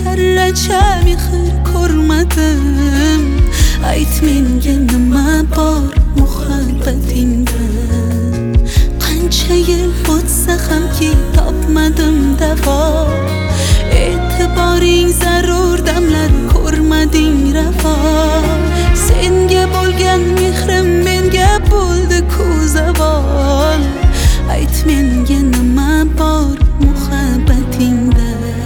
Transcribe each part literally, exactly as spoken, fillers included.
Karracha mehr ko'rmadim. Ayt menga nima bor muhabbatingda. Qancha yil o'tsa hamki topmadim davo. E'tiboring zarur damlar ko'rmading ravo. Senga bo'lgan mehrim menga bo'ldi ku zavol. Ayt menga nima bor muhabbatingda.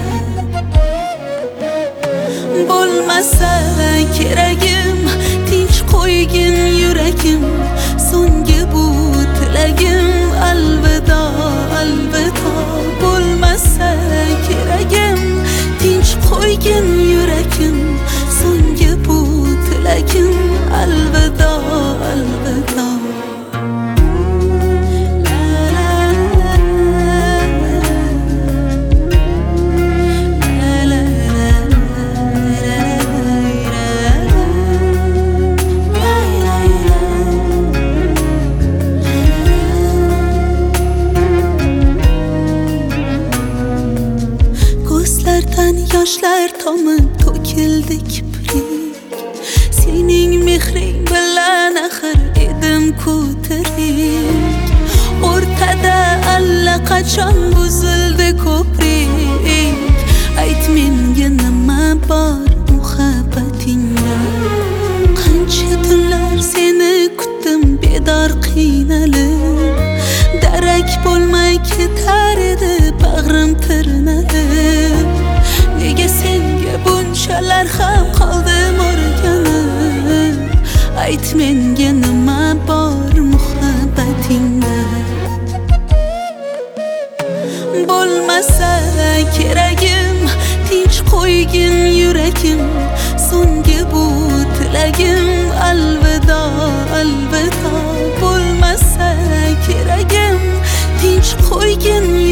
Bo'lmasa keragim, tinch qo'ygin yuragim. So'nggi bu tilagim, alvido, alvido. Bo'lmasa keragim, tinch qo'ygin yuragim. So'nggi bu tilagim, alvido, alvido. Yoshlar tomi to'kildi kiprik. Sening mehring bilan axir edim ku tirik. O'rtada allaqachon buzildi ko'prik. Ayt menga nima bor muhabbatingda. Qancha tunlar seni kutdim bedor qiynalib. Darak bo'lmay ketar edi bag'rim tirnalib. Nega senga bunchalar ham qoldim o'rganib. Ayt menga nima bor muhabbatingda. Bo'lmasa keragim, tinch qo'ygin yuragim. So'nggi bu tilagim, alvido, alvido. Bo'lmasa keragim, tinch qo'ygin